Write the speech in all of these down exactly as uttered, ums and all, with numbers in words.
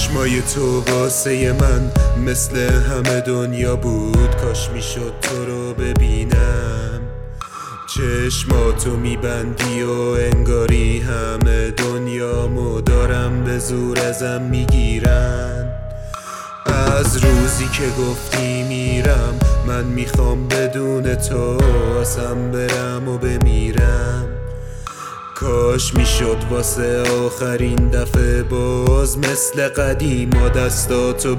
چشمای تو واسه من مثل همه دنیا بود، کاش میشد تو رو ببینم. چشماتو میبندی و انگاری همه دنیامو دارم به زور ازم میگیرن. از روزی که گفتی میرم من میخوام بدون تو اصلا برم و بمیرم. کاش میشد واسه آخرین دفعه باز مثل قدیما دستاتو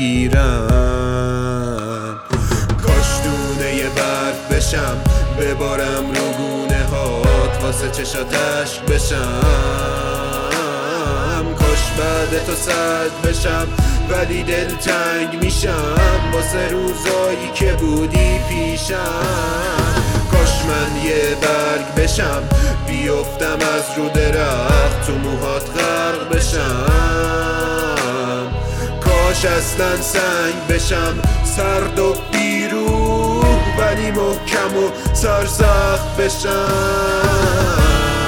بگیرم. کاش دونه برف بشم ببارم رو گونه هات واسه چشات عشق بشم. کاش بعد تو سرد بشم ولی دلتنگ میشم واسه روزایی که بودی پیشم. کاش من یه برگ بشم بیفتم از رو درخت تو موهات غرق بشم. کاش اصلا سنگ بشم سرد و بیروح ولی محکم و سرسخت بشم.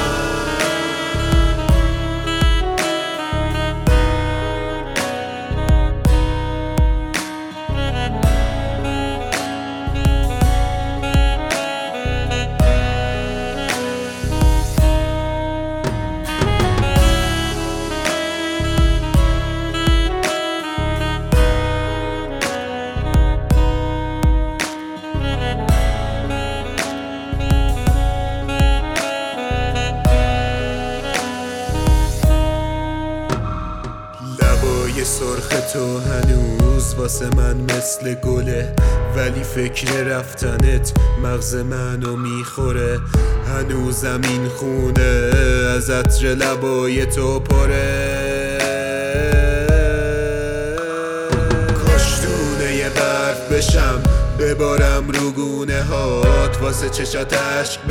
سرخ تو هنوز واسه من مثل گله ولی فکر رفتنت مغز منو میخوره. هنوزم این خونه از عطر لبای تو پره. کاش دونه یه برف بشم ببارم رو گونه هات واسه چشات عشق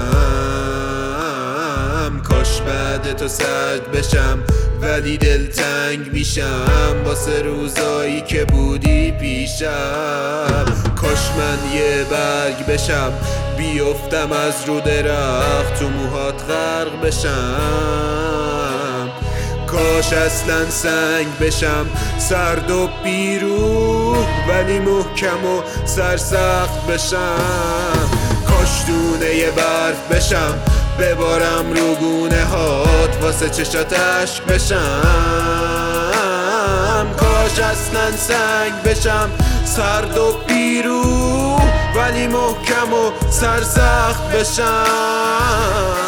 بشم. کاش بعد تو سرد بشم ولی دلتنگ میشم واسه روزایی که بودی پیشم. کاش من یه برگ بشم بیفتم از رو درخت تو موهات غرق بشم. کاش اصلا سنگ بشم سرد و بیروح ولی محکم و سرسخت بشم. کاش دونه یه برف بشم ببارم رو گونه هات واسه چشات عشق بشم. کاش اصلا سنگ بشم سرد و بیروح ولی محکم و سرسخت بشم.